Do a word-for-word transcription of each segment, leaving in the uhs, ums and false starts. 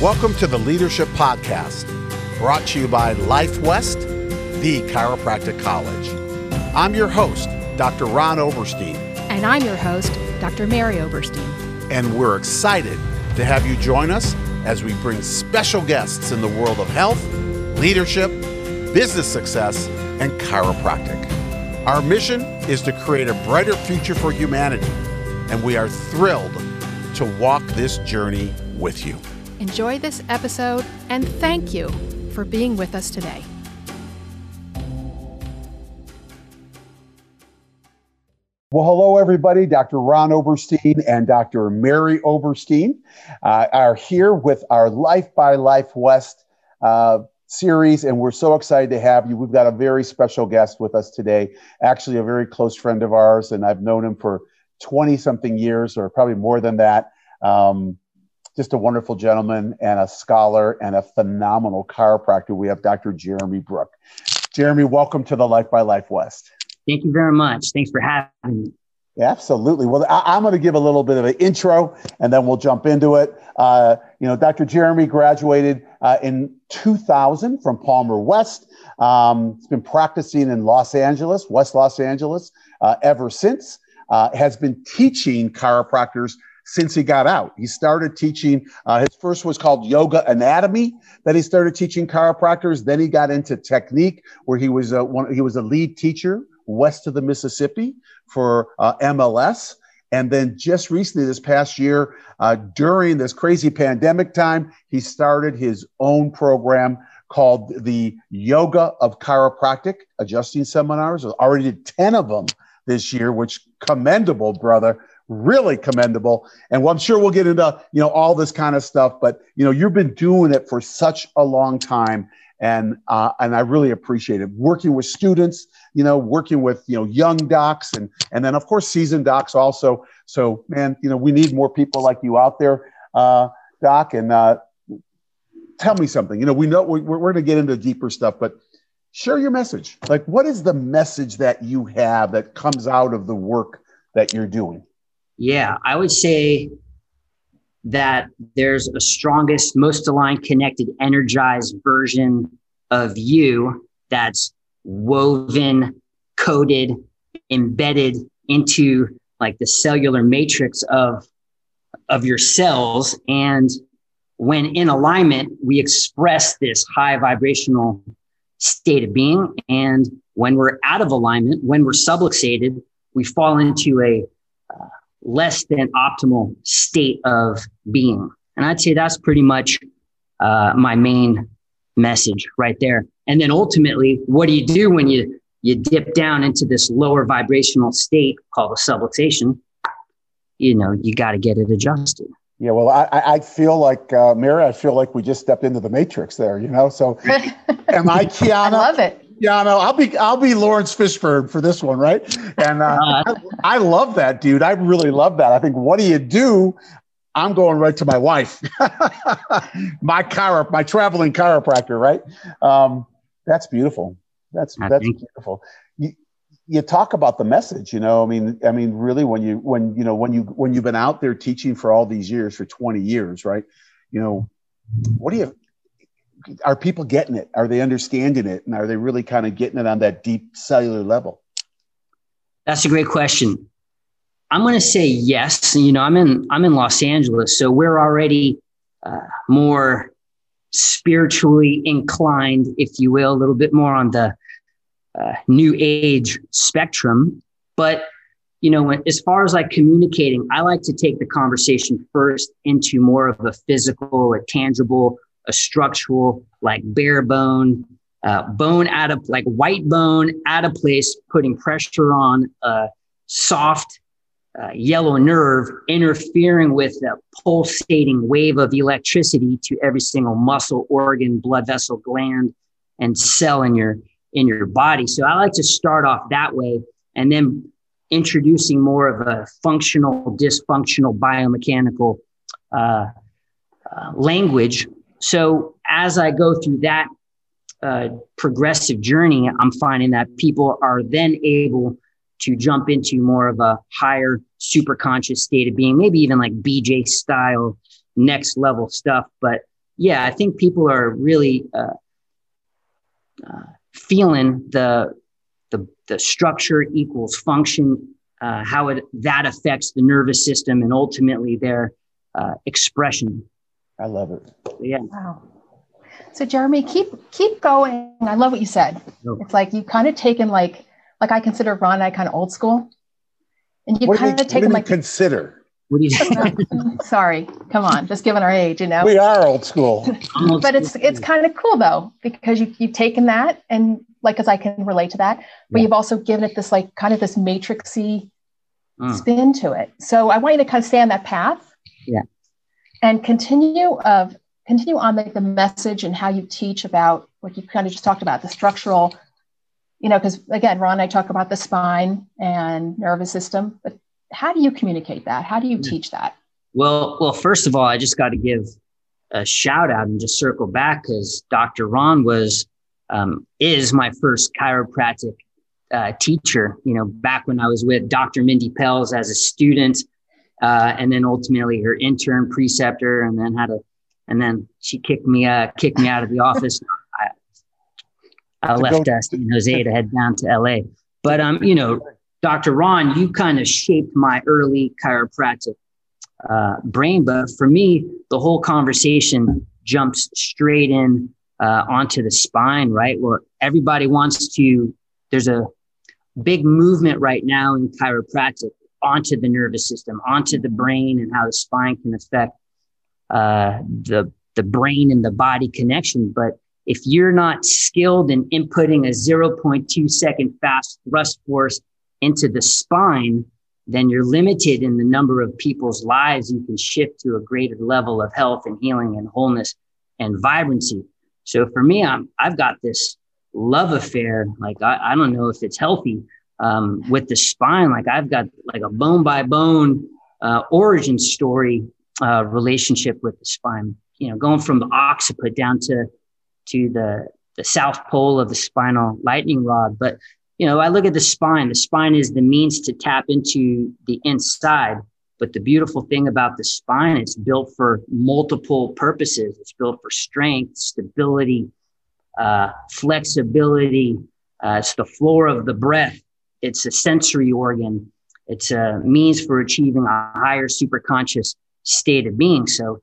Welcome to the Leadership Podcast, brought to you by LifeWest, the chiropractic college. I'm your host, Doctor Ron Oberstein. And I'm your host, Doctor Mary Oberstein. And we're excited to have you join us as we bring special guests in the world of health, leadership, business success, and chiropractic. Our mission is to create a brighter future for humanity, and we are thrilled to walk this journey with you. Enjoy this episode, and thank you for being with us today. Well, hello, everybody. Doctor Ron Oberstein and Doctor Mary Oberstein uh, are here with our Life by LifeWest uh, series, and we're so excited to have you. We've got a very special guest with us today, actually a very close friend of ours, and I've known him for twenty-something years, or probably more than that. Um, just a wonderful gentleman and a scholar and a phenomenal chiropractor. We have Doctor Jeremy Brook. Jeremy, welcome to the Life by LifeWest. Thank you very much. Thanks for having me. Absolutely. Well, I, I'm going to give a little bit of an intro, and then we'll jump into it. Uh, you know, Doctor Jeremy graduated uh, in two thousand from Palmer West. Um, he's been practicing in Los Angeles, West Los Angeles, uh, ever since. Uh, has been teaching chiropractors since he got out. He started teaching, uh, his first was called Yoga Anatomy. Then he started teaching chiropractors. Then he got into technique, where he was a, one, he was a lead teacher west of the Mississippi for uh, M L S. And then just recently, this past year, uh, during this crazy pandemic time, he started his own program called the Yoga of Chiropractic Adjusting Seminars. Already did ten of them this year, which commendable, brother. Really commendable. And well, I'm sure we'll get into, you know, all this kind of stuff, but, you know, you've been doing it for such a long time. And, uh, and I really appreciate it. Working with students, you know, working with, you know, young docs and, and then of course, seasoned docs also. So, man, you know, we need more people like you out there, uh, Doc. And, uh, tell me something, you know, we know we're, we're going to get into deeper stuff, but share your message. Like, what is the message that you have that comes out of the work that you're doing? Yeah, I would say that there's a strongest, most aligned, connected, energized version of you that's woven, coded, embedded into like the cellular matrix of, of your cells. And when in alignment, we express this high vibrational state of being. And when we're out of alignment, when we're subluxated, we fall into a uh, less than optimal state of being. And I'd say that's pretty much uh, my main message right there. And then ultimately, what do you do when you, you dip down into this lower vibrational state called a subluxation? You know, you got to get it adjusted. Yeah, well, I, I feel like, uh, Mary, I feel like we just stepped into the matrix there, you know? So am I Keanu? I love it. Yeah, no, I'll be I'll be Lawrence Fishburne for this one, right? And uh, uh, I, I love that, dude. I really love that. I think, what do you do? I'm going right to my wife, my chiro, my traveling chiropractor, right? Um, that's beautiful. That's I that's think. beautiful. You, you talk about the message, you know. I mean, I mean, really, when you when you know when you when you've been out there teaching for all these years, for twenty years, right? You know, what do you? Are people getting it? Are they understanding it? And are they really kind of getting it on that deep cellular level? That's a great question. I'm going to say yes. You know, I'm in, I'm in Los Angeles, so we're already uh, more spiritually inclined, if you will, a little bit more on the uh, new age spectrum. But, you know, when, as far as like communicating, I like to take the conversation first into more of a physical, a tangible, a structural, like bare bone, uh, bone out of like white bone out of place, putting pressure on a soft uh, yellow nerve, interfering with a pulsating wave of electricity to every single muscle, organ, blood vessel, gland, and cell in your, in your body. So I like to start off that way, and then introducing more of a functional, dysfunctional, biomechanical uh, uh, language. So as I go through that uh, progressive journey, I'm finding that people are then able to jump into more of a higher super conscious state of being, maybe even like B J style next level stuff. But yeah, I think people are really uh, uh, feeling the, the the structure equals function, uh, how it that affects the nervous system and ultimately their uh, expression. I love it. Yeah. Wow. So Jeremy, keep keep going. I love what you said. Oh. It's like you've kind of taken like like I consider Ron and I kind of old school, and you What do you, kind of what do taken you like consider? What do you sorry, come on, just given our age, you know. We are old school. Almost But it's it's kind of cool though, because you you've taken that and like, because I can relate to that, but Yeah. you've also given it this like kind of this matrixy Mm. spin to it. So I want you to kind of stay on that path. Yeah. And continue of continue on the, the message and how you teach about what you kind of just talked about, the structural, you know, because again, Ron and I talk about the spine and nervous system, but how do you communicate that? How do you teach that? Well, well, first of all, I just got to give a shout out and just circle back because Doctor Ron was, um, is my first chiropractic uh, teacher, you know, back when I was with Doctor Mindy Pels as a student, uh, and then ultimately her intern preceptor, and then had a, and then she kicked me, uh, kicked me out of the office. I, I left uh, San Jose to head down to L A. But, um, you know, Doctor Ron, you kind of shaped my early chiropractic uh, brain. But for me, the whole conversation jumps straight in uh, onto the spine, right? Where everybody wants to, there's a big movement right now in chiropractic onto the nervous system, onto the brain, and how the spine can affect uh, the, the brain and the body connection. But if you're not skilled in inputting a zero point two second fast thrust force into the spine, then you're limited in the number of people's lives you can shift to a greater level of health and healing and wholeness and vibrancy. So for me, I'm, I've got this love affair. Like, I, I don't know if it's healthy um, with the spine. Like I've got like a bone by bone uh, origin story uh, relationship with the spine, you know, going from the occiput down to, to the, the South Pole of the spinal lightning rod. But you know, I look at the spine. The spine is the means to tap into the inside. But the beautiful thing about the spine, it's built for multiple purposes. It's built for strength, stability, uh, flexibility. Uh, it's the floor of the breath. It's a sensory organ. It's a means for achieving a higher superconscious state of being. So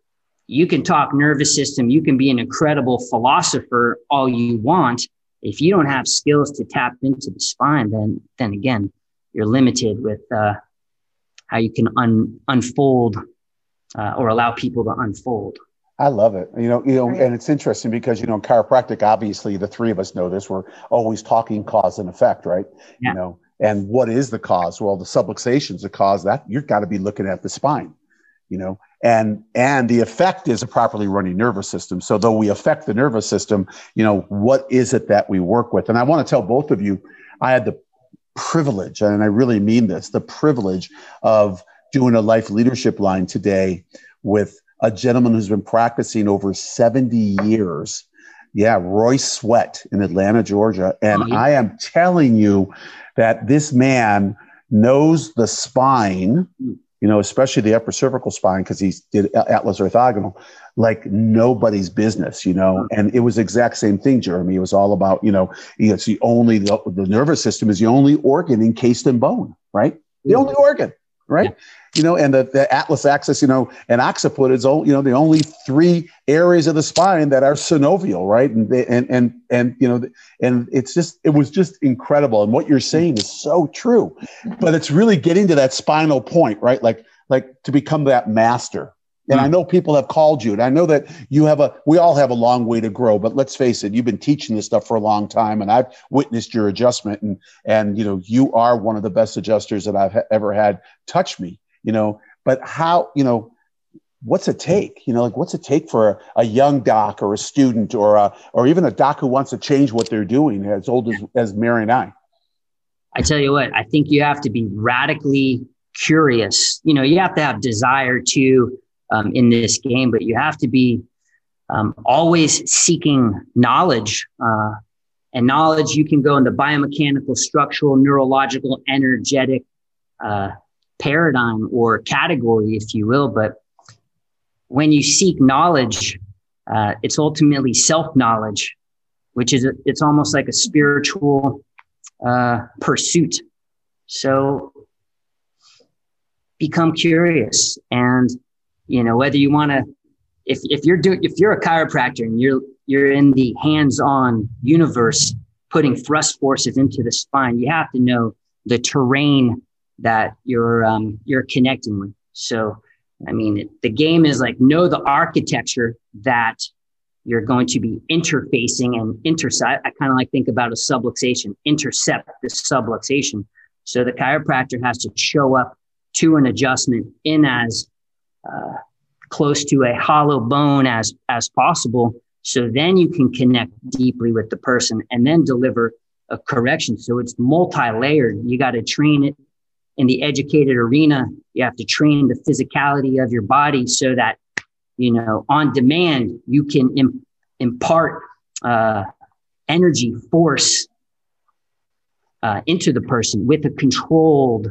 you can talk nervous system. You can be an incredible philosopher all you want. If you don't have skills to tap into the spine, then, then again, you're limited with uh, how you can un- unfold uh, or allow people to unfold. I love it. You know, you know, and it's interesting because, you know, in chiropractic, obviously the three of us know this, we're always talking cause and effect, right? Yeah. You know, and what is the cause? Well, the subluxation's the cause. That you've got to be looking at the spine, you know, and, and the effect is a properly running nervous system. So though we affect the nervous system, you know, what is it that we work with? And I want to tell both of you, I had the privilege, and I really mean this, the privilege of doing a life leadership line today with a gentleman who's been practicing over seventy years. Yeah, Royce Sweat in Atlanta, Georgia. And Oh, yeah. I am telling you that this man knows the spine, you know, especially the upper cervical spine, because he did Atlas orthogonal, like nobody's business, you know. And it was the exact same thing, Jeremy. It was all about, you know, it's the only, the, the nervous system is the only organ encased in bone, right? The only organ, right? Yeah. You know, and the, the Atlas axis, you know, and occiput is all, you know, the only three areas of the spine that are synovial, right? And, they, and, and, and, you know, and it's just, it was just incredible. And what you're saying is so true, but it's really getting to that spinal point, right? Like, like to become that master. And I know people have called you, and I know that you have a, we all have a long way to grow, but let's face it, you've been teaching this stuff for a long time, and I've witnessed your adjustment, and, and, you know, you are one of the best adjusters that I've ha- ever had touch me, you know, but how, you know, what's it take, you know, like what's it take for a, a young doc or a student or a, or even a doc who wants to change what they're doing as old as, as Mary and I? I tell you what, I think you have to be radically curious. You know, you have to have desire to, Um, in this game, but you have to be um, always seeking knowledge, uh, and knowledge you can go into biomechanical, structural, neurological, energetic uh, paradigm or category, if you will. But when you seek knowledge, Uh, it's ultimately self-knowledge, which is, a, it's almost like a spiritual uh, pursuit. So become curious. And, you know, whether you want to, if, if you're doing, if you're a chiropractor and you're, you're in the hands-on universe, putting thrust forces into the spine, you have to know the terrain that you're, um, you're connecting with. So, I mean, the game is like, know the architecture that you're going to be interfacing and intercept. I kind of like think about a subluxation, intercept the subluxation. So the chiropractor has to show up to an adjustment in as uh, close to a hollow bone as, as possible. So then you can connect deeply with the person and then deliver a correction. So it's multi-layered. You got to train it in the educated arena. You have to train the physicality of your body so that, you know, on demand, you can im- impart uh, energy, force uh, into the person with a controlled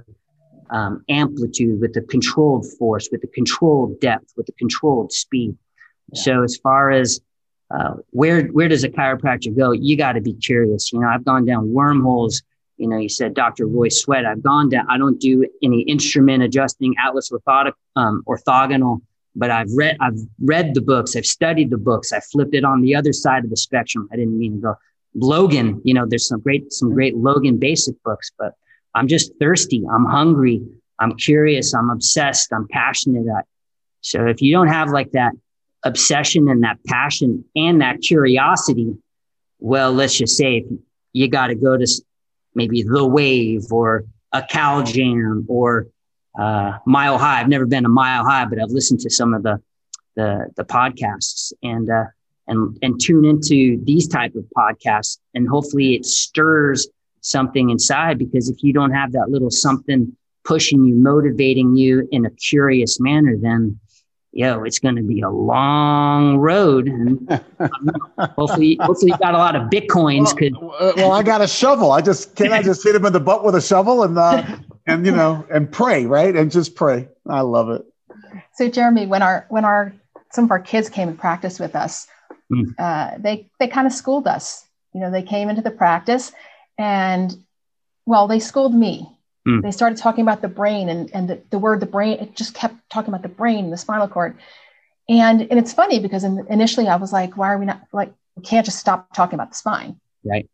um, amplitude, with a controlled force, with a controlled depth, with a controlled speed. Yeah. So as far as uh, where where does a chiropractor go, you got to be curious. You know, I've gone down wormholes. You know, you said Doctor Roy Sweat. I've gone down. I don't do any instrument adjusting, Atlas orthotic, um, orthogonal. But I've read, I've read the books. I've studied the books. I flipped it on the other side of the spectrum. I didn't mean to go Logan. You know, there's some great, some great Logan basic books. But I'm just thirsty. I'm hungry. I'm curious. I'm obsessed. I'm passionate. At. So if you don't have like that obsession and that passion and that curiosity, well, let's just say you got to go to maybe The Wave or a Cal Jam or uh, Mile High. I've never been to Mile High, but I've listened to some of the, the, the podcasts and, uh, and, and tune into these type of podcasts. And hopefully it stirs something inside, because if you don't have that little something pushing you, motivating you in a curious manner, then yo, it's going to be a long road. And hopefully, hopefully you got a lot of Bitcoins. Well, uh, well, I got a shovel. I just, can I just hit him in the butt with a shovel and, uh, and, you know, and pray, right? And just pray. I love it. So Jeremy, when our, when our, some of our kids came and practiced with us, mm. uh, they, they kind of schooled us. You know, they came into the practice and, well, they schooled me. Mm. They started talking about the brain and, and the, the word, the brain, it just kept talking about the brain, the spinal cord. And, and it's funny because in, initially I was like, why are we not like, we can't just stop talking about the spine. Right.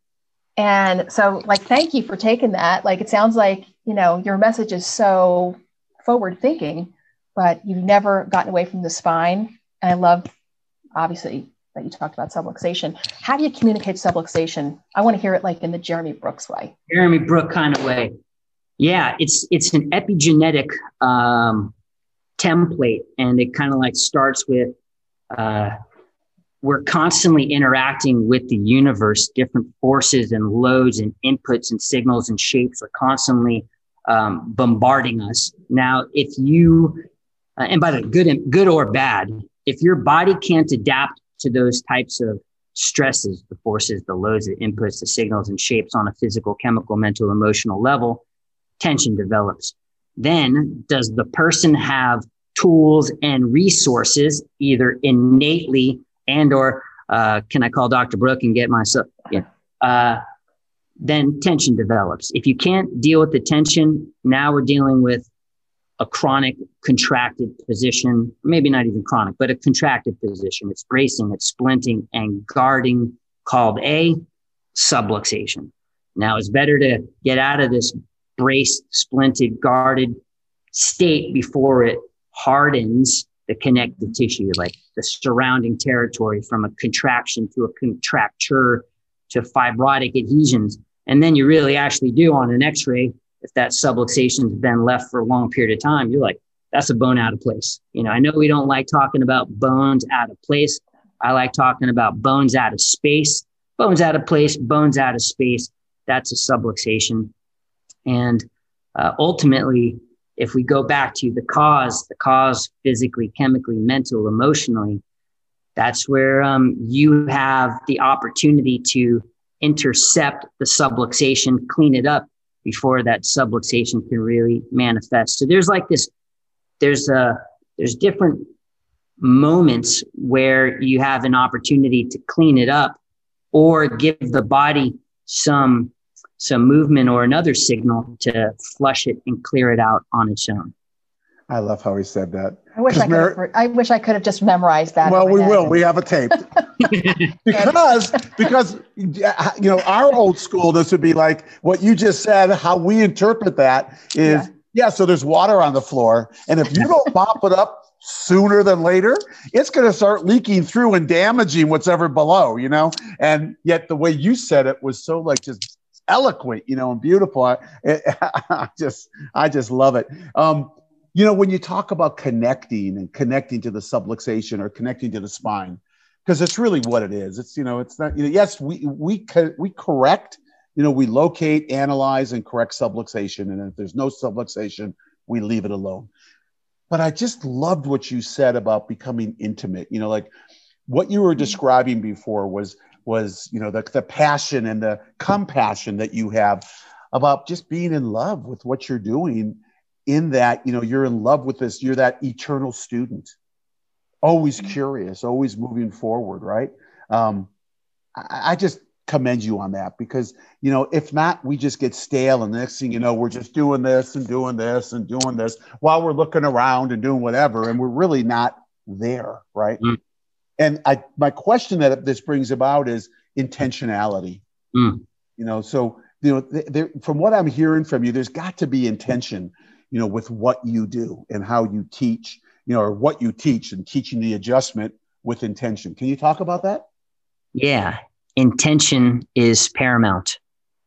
And so like, thank you for taking that. Like, it sounds like, you know, your message is so forward thinking, but you've never gotten away from the spine. And I love, obviously, that you talked about subluxation. How do you communicate subluxation? I want to hear it like in the Jeremy Brooks way. Jeremy Brook kind of way. Yeah, it's it's an epigenetic um, template, and it kind of like starts with uh, we're constantly interacting with the universe. Different forces and loads and inputs and signals and shapes are constantly um, bombarding us. Now, if you uh, and by the good and good or bad, if your body can't adapt to those types of stresses, the forces, the loads, the inputs, the signals and shapes on a physical, chemical, mental, emotional level, tension develops. Then does the person have tools and resources, either innately and or uh, can I call Doctor Brook and get myself? Yeah. Uh, then tension develops. If you can't deal with the tension, now we're dealing with a chronic contracted position, maybe not even chronic, but a contracted position. It's bracing, it's splinting and guarding, called a subluxation. Now it's better to get out of this braced, splinted, guarded state before it hardens the connective tissue, like the surrounding territory, from a contraction to a contracture to fibrotic adhesions. And then you really actually do on an x-ray, if that subluxation has been left for a long period of time, you're like, that's a bone out of place. You know, I know we don't like talking about bones out of place. I like talking about bones out of space, bones out of place, bones out of space. That's a subluxation. And uh, ultimately, if we go back to the cause, the cause physically, chemically, mental, emotionally, that's where um, you have the opportunity to intercept the subluxation, clean it up before that subluxation can really manifest. So there's like this, there's a, there's different moments where you have an opportunity to clean it up or give the body some some movement or another signal to flush it and clear it out on its own. I love how he said that. I wish I could. Mar- have, I wish I could have just memorized that. Well, we head. will. We have a tape. because because you know, our old school, this would be like what you just said. How we interpret that is, yeah. yeah so there's water on the floor, and if you don't mop it up sooner than later, it's going to start leaking through and damaging what's ever below. You know, and yet the way you said it was so like just eloquent, you know, and beautiful. I, it, I just I just love it. Um, You know, when you talk about connecting and connecting to the subluxation or connecting to the spine, because it's really what it is. It's, you know, it's not, you know, yes, we, we, co- we correct, you know, we locate, analyze, and correct subluxation. And if there's no subluxation, we leave it alone. But I just loved what you said about becoming intimate. You know, like what you were describing before was, was, you know, the, the passion and the compassion that you have about just being in love with what you're doing. In that, you know, you're in love with this, you're that eternal student, always curious, always moving forward, right? Um, I, I just commend you on that because, you know, if not, we just get stale and the next thing you know, we're just doing this and doing this and doing this while we're looking around and doing whatever, and we're really not there, right? Mm. And I, my question that this brings about is intentionality. Mm. You know, so, you know, th- there, from what I'm hearing from you, there's got to be intention, you know, with what you do and how you teach, you know, or what you teach and teaching the adjustment with intention. Can you talk about that? Yeah. Intention is paramount.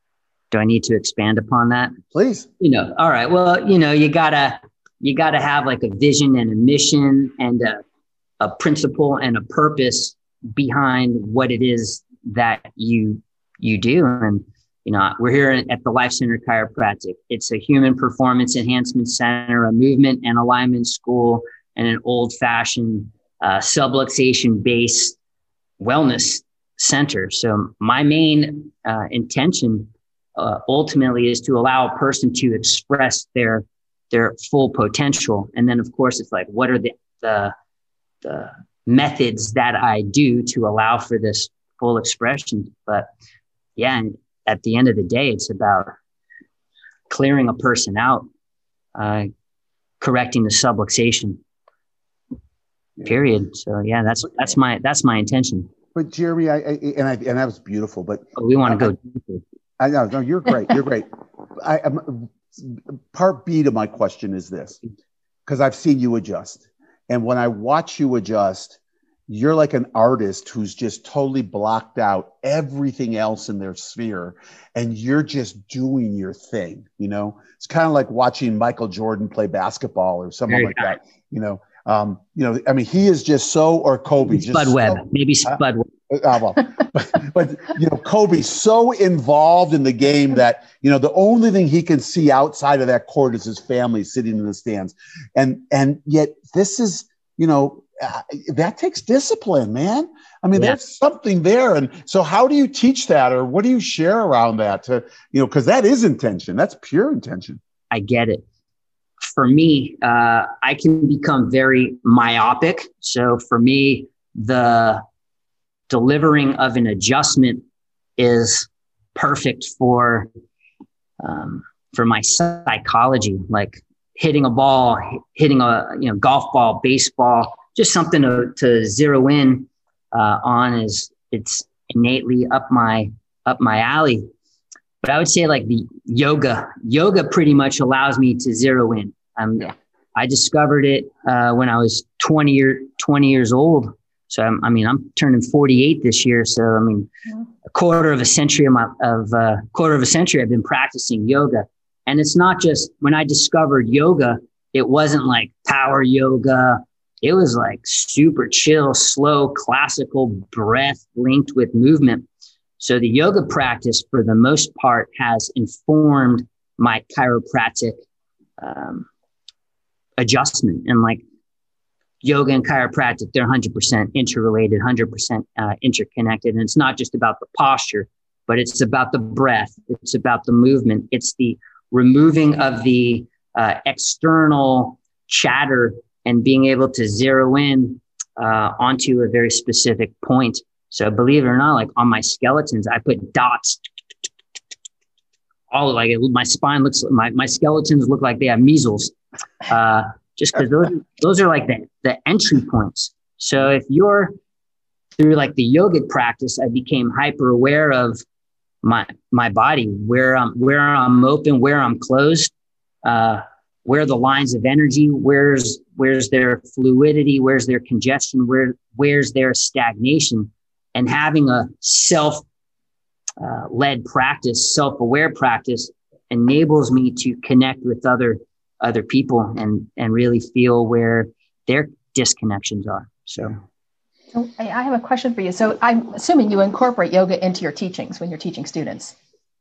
Do I need to expand upon that? Please. You know, all right. Well, you know, you gotta, you gotta have like a vision and a mission and a, a principle and a purpose behind what it is that you, you do. And, you know, we're here at the Life Center Chiropractic. It's a human performance enhancement center, a movement and alignment school, and an old-fashioned uh, subluxation-based wellness center. So my main uh, intention uh, ultimately is to allow a person to express their their full potential. And then, of course, it's like, what are the the, the methods that I do to allow for this full expression? But yeah, and at the end of the day, it's about clearing a person out, uh, correcting the subluxation, period. So yeah, that's, that's my, that's my intention. But Jeremy, I, I and I, and that was beautiful, but oh, we want to go deeper. I know, no, you're great. You're great. I am, part B to my question is this, because I've seen you adjust. And when I watch you adjust, you're like an artist who's just totally blocked out everything else in their sphere, and you're just doing your thing. You know, it's kind of like watching Michael Jordan play basketball or someone like that. You know, um, you know, I mean, he is just so, or Kobe, just Spud Webb, so, maybe Spud Webb. Uh, uh, well, but, but you know, Kobe's so involved in the game that you know the only thing he can see outside of that court is his family sitting in the stands, and and yet this is, you know. Uh, that takes discipline, man. I mean, yeah. There's something there. And so how do you teach that, or what do you share around that to, you know, because that is intention. That's pure intention. I get it. For me, uh, I can become very myopic. So for me, the delivering of an adjustment is perfect for, um, for my psychology, like hitting a ball, hitting a, you know, golf ball, baseball, just something to, to zero in uh, on is it's innately up my up my alley. But I would say like the yoga, yoga pretty much allows me to zero in. Um, yeah. I discovered it uh, when I was twenty years old. So I'm, I mean, I'm turning forty-eight this year. So I mean, yeah. a quarter of a century of my of uh, quarter of a century I've been practicing yoga, and it's not just when I discovered yoga. It wasn't like power yoga. It was like super chill, slow, classical breath linked with movement. So the yoga practice, for the most part, has informed my chiropractic um, adjustment. And like yoga and chiropractic, they're one hundred percent interrelated, one hundred percent uh, interconnected. And it's not just about the posture, but it's about the breath. It's about the movement. It's the removing of the uh, external chatter and being able to zero in uh, onto a very specific point. So believe it or not, like on my skeletons, I put dots. All like it, my spine looks, my, my skeletons look like they have measles. Uh, just because those, those are like the, the entry points. So if you're through like the yogic practice, I became hyper aware of my, my body, where I'm, where I'm open, where I'm closed, uh, where the lines of energy, where's, where's their fluidity, where's their congestion, where, where's their stagnation, and having a self uh, led practice, self-aware practice enables me to connect with other, other people and, and really feel where their disconnections are. So. So I have a question for you. So I'm assuming you incorporate yoga into your teachings when you're teaching students.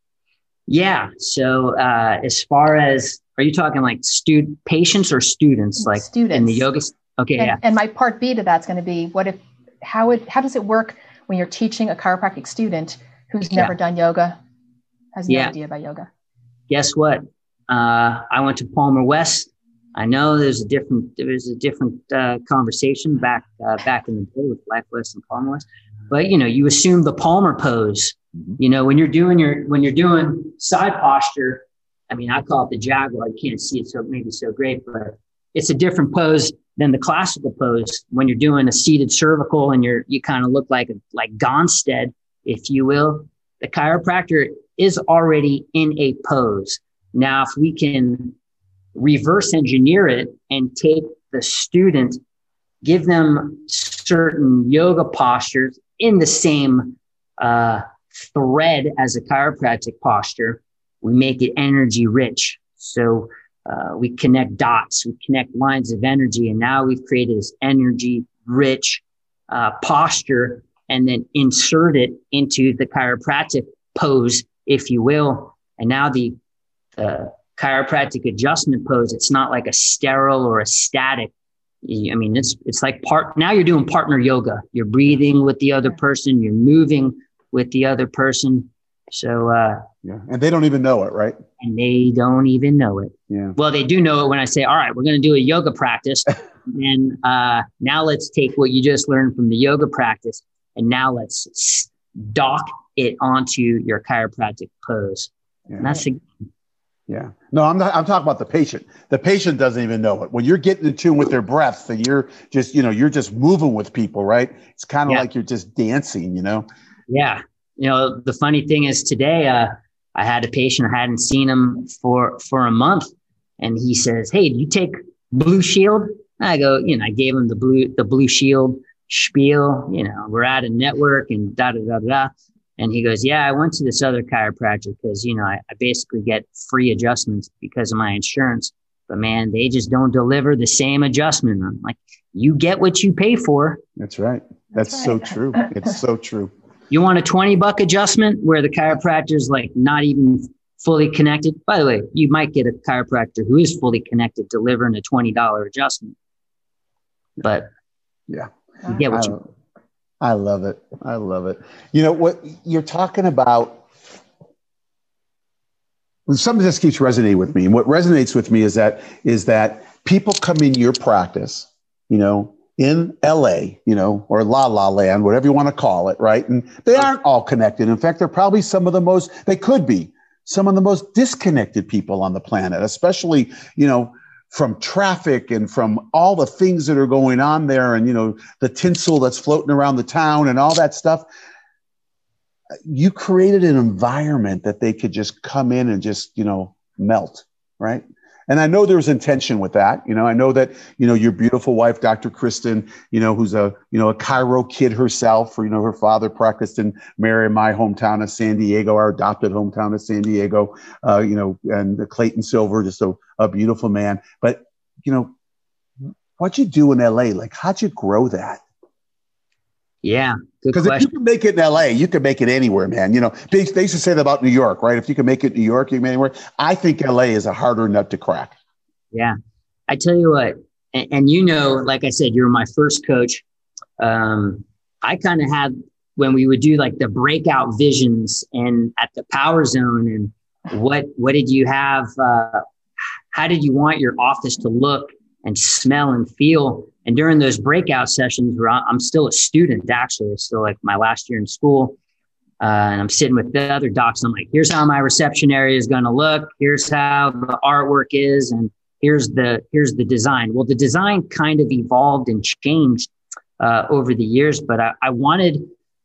Yeah. So uh, as far as, are you talking like student patients or students? Like students in the yoga? Okay. And, yeah. and my part B to that's going to be, what if, how it, how does it work when you're teaching a chiropractic student who's never yeah. done yoga, has no yeah. idea about yoga? Guess what? Uh, I went to Palmer West. I know there's a different, there's a different uh, conversation back, uh, back in the day with Black West and Palmer West, but you know, you assume the Palmer pose, you know, when you're doing your, when you're doing side posture, I mean, I call it the Jaguar. You can't see it, so maybe so great, but it's a different pose than the classical pose. When you're doing a seated cervical and you're, you kind of look like, a, like Gonstead, if you will. The chiropractor is already in a pose. Now, if we can reverse engineer it and take the student, give them certain yoga postures in the same uh, thread as a chiropractic posture, we make it energy rich. So uh, we connect dots, we connect lines of energy, and now we've created this energy rich uh, posture, and then insert it into the chiropractic pose, if you will. And now the uh, chiropractic adjustment pose, it's not like a sterile or a static. I mean, it's it's like part, now you're doing partner yoga. You're breathing with the other person, you're moving with the other person. So, uh, yeah. And they don't even know it, right? And they don't even know it. Yeah. Well, they do know it when I say, all right, we're going to do a yoga practice. And uh, now let's take what you just learned from the yoga practice, and now let's dock it onto your chiropractic pose. Yeah. And that's the, yeah. No, I'm not, I'm talking about the patient. The patient doesn't even know it. When you're getting in tune with their breath, and you're just, you know, you're just moving with people, right? It's kind of yeah. like you're just dancing, you know? Yeah. You know, the funny thing is today, uh, I had a patient, I hadn't seen him for, for a month, and he says, "Hey, do you take Blue Shield?" I go, you know, I gave him the blue, the Blue Shield spiel, you know, we're at a network and da, da, da, da. And he goes, "Yeah, I went to this other chiropractor because, you know, I, I basically get free adjustments because of my insurance, but man, they just don't deliver the same adjustment." I'm like, you get what you pay for. That's right. That's, That's right. so true. It's so true. You want a twenty buck adjustment where the chiropractor is like not even fully connected. By the way, you might get a chiropractor who is fully connected delivering a twenty dollar adjustment. But yeah, you get what I, you I love it. I love it. You know what you're talking about? Something just keeps resonating with me. And what resonates with me is that is that people come in your practice, you know, in L A, you know, or La La Land, whatever you want to call it, right? And they aren't all connected. In fact, they're probably some of the most, they could be some of the most disconnected people on the planet, especially, you know, from traffic and from all the things that are going on there, and, you know, the tinsel that's floating around the town and all that stuff. You created an environment that they could just come in and just, you know, melt, right? And I know there's intention with that. You know, I know that, you know, your beautiful wife, Doctor Kristen, you know, who's a, you know, a chiro kid herself, or, you know, her father practiced in Mary, my hometown of San Diego, our adopted hometown of San Diego, uh, you know, and Clayton Silver, just a, a beautiful man. But, you know, what'd you do in L A? Like, how'd you grow that? Yeah. Because if you can make it in L A, you can make it anywhere, man. You know, they, they used to say that about New York, right? If you can make it in New York, you can make it anywhere. I think L A is a harder nut to crack. Yeah. I tell you what, and, and you know, like I said, you were my first coach. Um, I kind of had, when we would do like the breakout visions and at the Power Zone, and what, what did you have? Uh, how did you want your office to look and smell and feel? And And during those breakout sessions where I'm still a student, actually, it's still like my last year in school. Uh, and I'm sitting with the other docs. I'm like, here's how my reception area is going to look. Here's how the artwork is. And here's the, here's the design. Well, the design kind of evolved and changed uh, over the years, but I, I wanted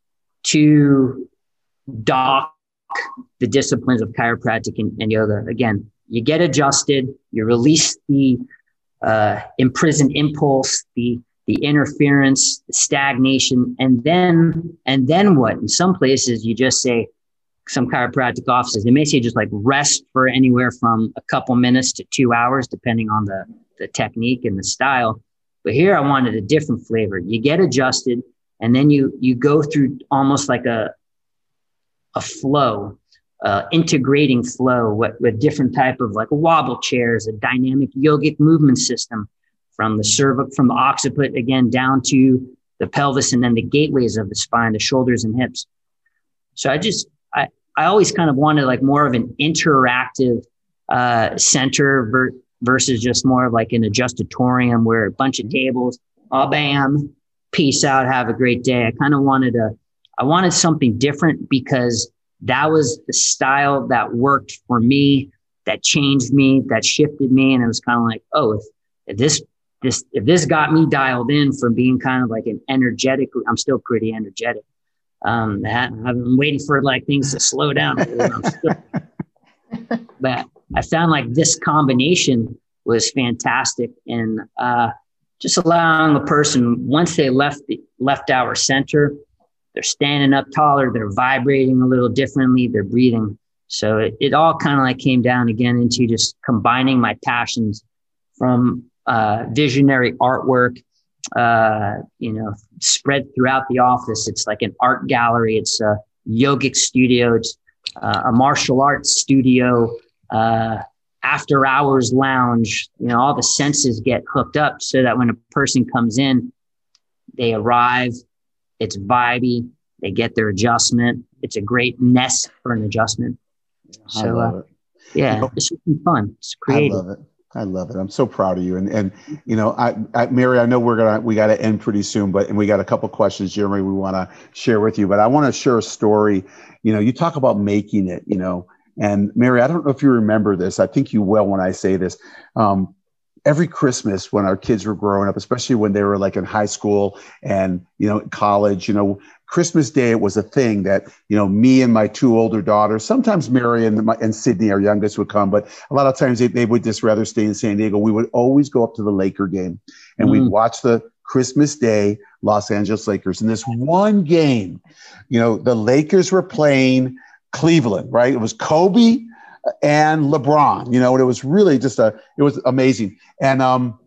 to dock the disciplines of chiropractic and, and yoga. Again, you get adjusted, you release the uh, imprisoned impulse, the the interference, the stagnation, and then and then what? In some places, you just say, some chiropractic offices, they may say just like rest for anywhere from a couple minutes to two hours, depending on the, the technique and the style. But here I wanted a different flavor. You get adjusted, and then you you go through almost like a a flow, uh, integrating flow with, with different type of like wobble chairs, a dynamic yogic movement system, from the cervix, from the occiput, again, down to the pelvis, and then the gateways of the spine, the shoulders and hips. So I just, I, I always kind of wanted like more of an interactive uh, center ver- versus just more of like an adjustatorium where a bunch of tables, oh, bam, peace out, have a great day. I kind of wanted a, I wanted something different because that was the style that worked for me, that changed me, that shifted me. And it was kind of like, oh, if, if this, This, if this got me dialed in from being kind of like an energetic, I'm still pretty energetic. Um, that, I'm waiting for like things to slow down. I'm still, but I found like this combination was fantastic, and uh, just allowing a person, once they left the, left our center, they're standing up taller, they're vibrating a little differently, they're breathing. So it, it all kind of like came down again into just combining my passions from Uh, visionary artwork, uh, you know, spread throughout the office. It's like an art gallery. It's a yogic studio. It's uh, a martial arts studio, uh, after hours lounge. You know, all the senses get hooked up so that when a person comes in, they arrive, it's vibey, they get their adjustment. It's a great nest for an adjustment. So, I love uh, it. yeah, You know, it's fun. It's creative. I love it. I love it. I'm so proud of you. And, and, you know, I, I, Mary, I know we're going to, we got to end pretty soon, but, and we got a couple questions, Jeremy, we want to share with you, but I want to share a story. You know, you talk about making it, you know, and Mary, I don't know if you remember this. I think you will when I say this. Um, every Christmas when our kids were growing up, especially when they were like in high school and, you know, college, you know, Christmas Day, it was a thing that, you know, me and my two older daughters, sometimes Mary and, my, and Sydney, our youngest, would come, but a lot of times they, they would just rather stay in San Diego. We would always go up to the Laker game, and mm. we'd watch the Christmas Day Los Angeles Lakers. And this one game, you know, the Lakers were playing Cleveland, right? It was Kobe and LeBron, you know, and it was really just a, it was amazing. And, um,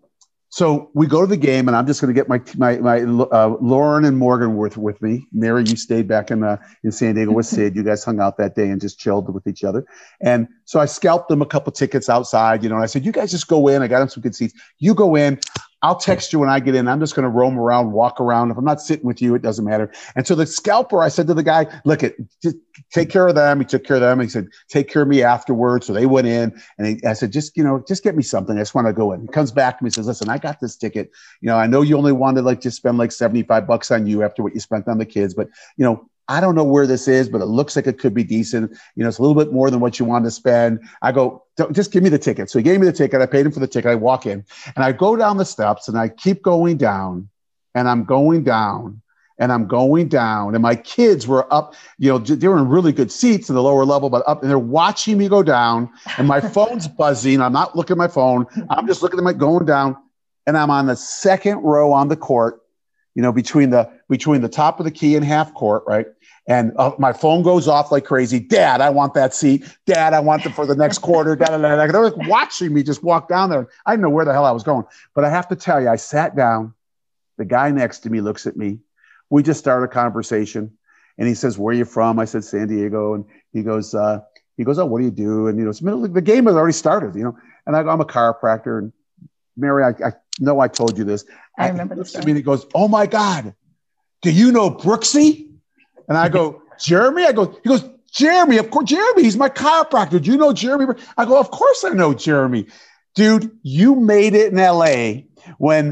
so we go to the game, and I'm just going to get my my my uh, Lauren and Morgan with with me. Mary, you stayed back in uh, in San Diego with Sid. You guys hung out that day and just chilled with each other. And so I scalped them a couple tickets outside, you know. And I said, "You guys just go in. I got them some good seats. You go in. I'll text you when I get in. I'm just going to roam around, walk around. If I'm not sitting with you, it doesn't matter." And so the scalper, I said to the guy, "Look, it just take care of them." He took care of them. He said, "Take care of me afterwards." So they went in, and he, I said, "Just, you know, just get me something. I just want to go in." He comes back to me and says, "Listen, I got this ticket. You know, I know you only wanted like just spend like seventy-five bucks on you after what you spent on the kids, but you know, I don't know where this is, but it looks like it could be decent. You know, it's a little bit more than what you wanted to spend." I go, "Don't, just give me the ticket." So he gave me the ticket. I paid him for the ticket. I walk in, and I go down the steps, and I keep going down, and I'm going down, and I'm going down. And my kids were up, you know, they were in really good seats in the lower level, but up, and they're watching me go down, and my phone's buzzing. I'm not looking at my phone. I'm just looking at my going down, and I'm on the second row on the court, you know, between the, between the top of the key and half court, right? And uh, my phone goes off like crazy. "Dad, I want that seat. Dad, I want it for the next quarter." Da, da, da, da. They're like watching me just walk down there. I didn't know where the hell I was going. But I have to tell you, I sat down. The guy next to me looks at me. We just started a conversation. And he says, "Where are you from?" I said, "San Diego." And he goes, uh, he goes, "Oh, what do you do?" And, you know, it's middle, the game has already started, you know. And I go, "I'm a chiropractor." And Mary, I, I know I told you this. I remember he this. looks at me and he goes, "Oh my God, do you know Brooksy?" And I go, "Jeremy?" I go, he goes, "Jeremy, of course, Jeremy, he's my chiropractor. Do you know Jeremy?" I go, "Of course I know Jeremy." Dude, you made it in L A when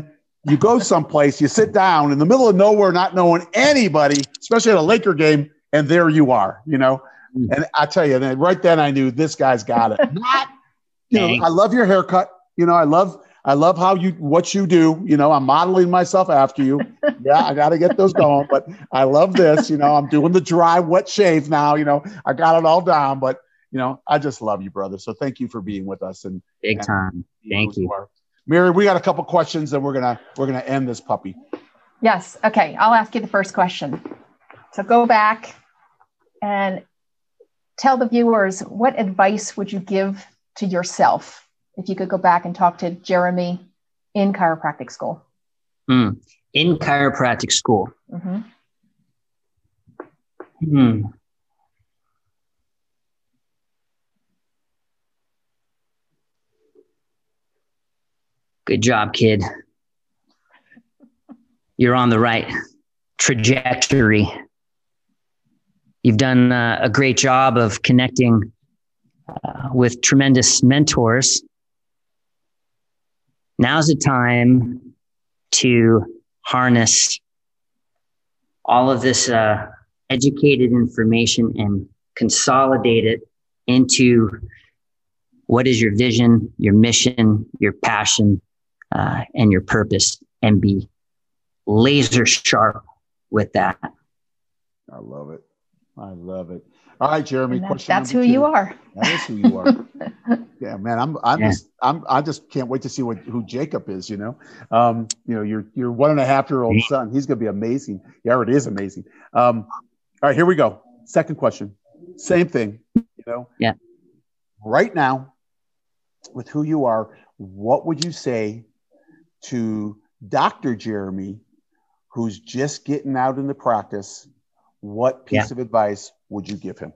you go someplace, you sit down in the middle of nowhere, not knowing anybody, especially at a Laker game, and there you are, you know. Mm. And I tell you, then right then I knew this guy's got it. Not, you know, I love your haircut. You know, I love, I love how you, what you do. You know, I'm modeling myself after you. Yeah, I got to get those going. But I love this. You know, I'm doing the dry, wet shave now. You know, I got it all down. But you know, I just love you, brother. So thank you for being with us. And big and time. Thank you. Are. Mary, we got a couple questions and we're gonna we're gonna end this puppy. Yes. Okay. I'll ask you the first question. So go back and tell the viewers, what advice would you give to yourself if you could go back and talk to Jeremy in chiropractic school? Mm. In chiropractic school. Mm-hmm. Hmm. Good job, kid. You're on the right trajectory. You've done uh, a great job of connecting uh, with tremendous mentors. Now's the time to harness all of this uh, educated information and consolidate it into what is your vision, your mission, your passion, uh, and your purpose, and be laser sharp with that. I love it. I love it. All right, Jeremy. That, question that's who two. you are. That is who you are. Yeah, man. I'm. I'm Yeah. just. I'm. I just can't wait to see what who Jacob is. You know. Um. You know. Your your one and a half year old son. He's gonna be amazing. He already is amazing. Um. All right. Here we go. Second question. Same thing. You know. Yeah. Right now, with who you are, what would you say to Doctor Jeremy, who's just getting out into practice? What piece Yeah. of advice would you give him?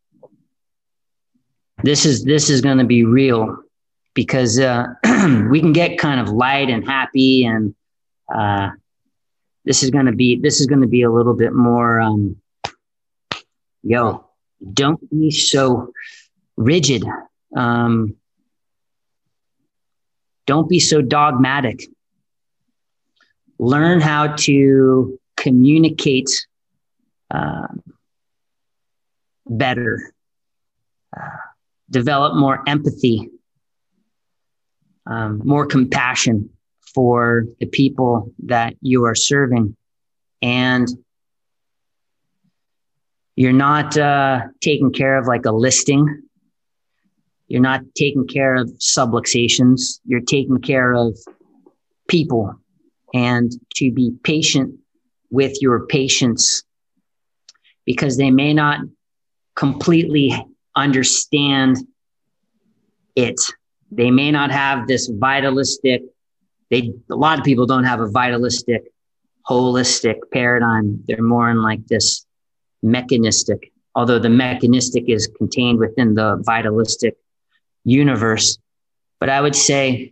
This is this is going to be real, because uh, we can get kind of light and happy, and uh, this is going to be this is going to be a little bit more. Um, yo, don't be so rigid. Um, don't be so dogmatic. Learn how to communicate uh, better. Uh, develop more empathy, um, more compassion for the people that you are serving. And you're not uh, taking care of like a listing. You're not taking care of subluxations. You're taking care of people, and to be patient with your patients, because they may not completely understand it. They may not have this vitalistic, they, a lot of people don't have a vitalistic, holistic paradigm. They're more in like this mechanistic, although the mechanistic is contained within the vitalistic universe. But I would say,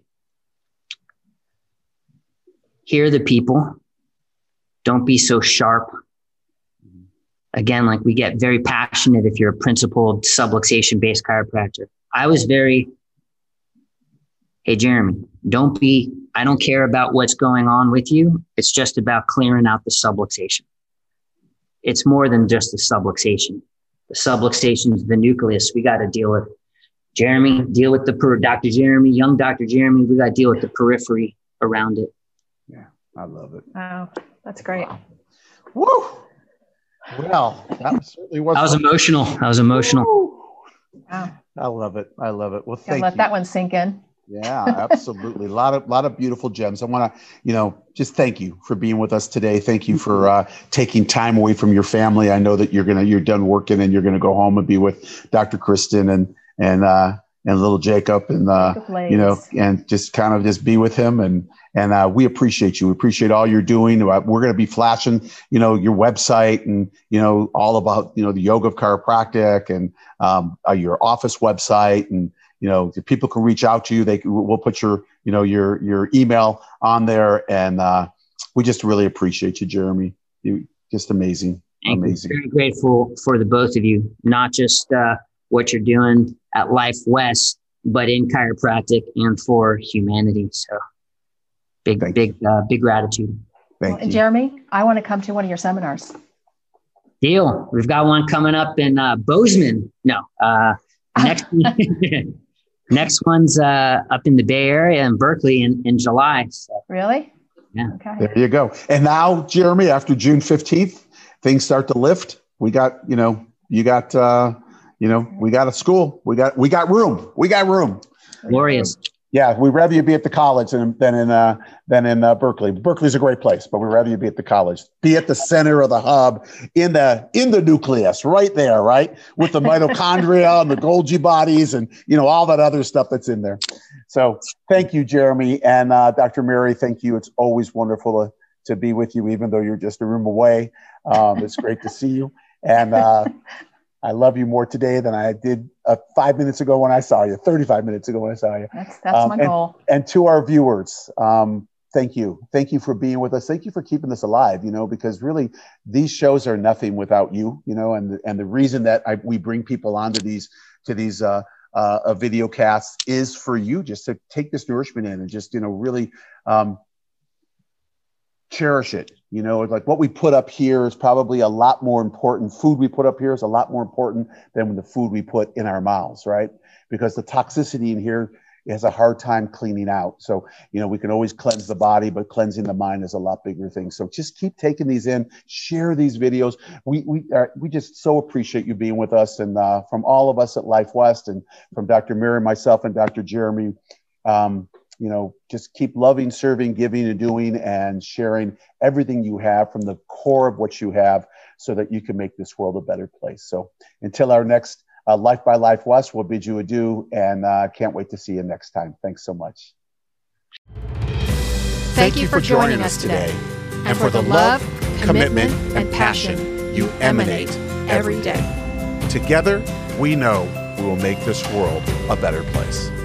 hear the people. Don't be so sharp. Again, like we get very passionate if you're a principled subluxation-based chiropractor. I was very, hey, Jeremy, don't be, I don't care about what's going on with you. It's just about clearing out the subluxation. It's more than just the subluxation. The subluxation is the nucleus we got to deal with. Jeremy, deal with the, per- Doctor Jeremy, young Doctor Jeremy, we got to deal with the periphery around it. Yeah, I love it. Wow, that's great. Woo! Well, that certainly was. I was emotional. I was emotional. Wow. I love it. I love it. Well, Gotta thank let you. that one sink in. Yeah, absolutely. A lot of, lot of beautiful gems. I want to, you know, just thank you for being with us today. Thank you for uh, taking time away from your family. I know that you're gonna, you're done working and you're gonna go home and be with Doctor Kristen and and uh, and little Jacob and uh, you know, and just kind of just be with him. And and uh, we appreciate you. We appreciate all you're doing. We're going to be flashing, you know, your website and you know all about you know the yoga of chiropractic and um, uh, your office website and. You know, if people can reach out to you, they we'll put your, you know, your your email on there, and uh, we just really appreciate you, Jeremy. You just amazing, Thank amazing. You. Very grateful for the both of you, not just uh, what you're doing at Life West, but in chiropractic and for humanity. So, big, Thank big, uh, big gratitude. Thank Well, and you. Jeremy, I want to come to one of your seminars. Deal. We've got one coming up in uh, Bozeman. No, uh, next next one's uh, up in the Bay Area in Berkeley in, in July. So, Really? yeah. Okay. There you go. And now, Jeremy, after June fifteenth, things start to lift. We got, you know, you got, uh, you know, we got a school. We got, we got room. We got room. Glorious. Yeah, we'd rather you be at the college than, than in uh, than in uh, Berkeley. Berkeley's a great place, but we'd rather you be at the college. Be at the center of the hub, in the in the nucleus, right there, right, with the mitochondria and the Golgi bodies, and you know all that other stuff that's in there. So, thank you, Jeremy, and uh, Doctor Mary. Thank you. It's always wonderful to, to be with you, even though you're just a room away. Um, it's great to see you, and uh, I love you more today than I did uh, five minutes ago when I saw you, thirty-five minutes ago when I saw you. That's, that's um, my and, goal. And to our viewers, um, thank you. Thank you for being with us. Thank you for keeping this alive, you know, because really these shows are nothing without you, you know, and, and the reason that I, we bring people onto these, to these uh, uh, uh, video casts is for you just to take this nourishment in and just, you know, really um, cherish it. You know, like what we put up here is probably a lot more important. Food we put up here is a lot more important than the food we put in our mouths, right? Because the toxicity in here has a hard time cleaning out. So, you know, we can always cleanse the body, but cleansing the mind is a lot bigger thing. So just keep taking these in, share these videos. We we are, we just so appreciate you being with us. And uh, from all of us at Life West and from Doctor Mary, myself, and Doctor Jeremy, um, you know, just keep loving, serving, giving, and doing, and sharing everything you have from the core of what you have so that you can make this world a better place. So until our next uh, Life by Life West, we'll bid you adieu, and uh, can't wait to see you next time. Thanks so much. Thank you for joining us today and for the love, commitment, and passion you emanate every day. Together, we know we will make this world a better place.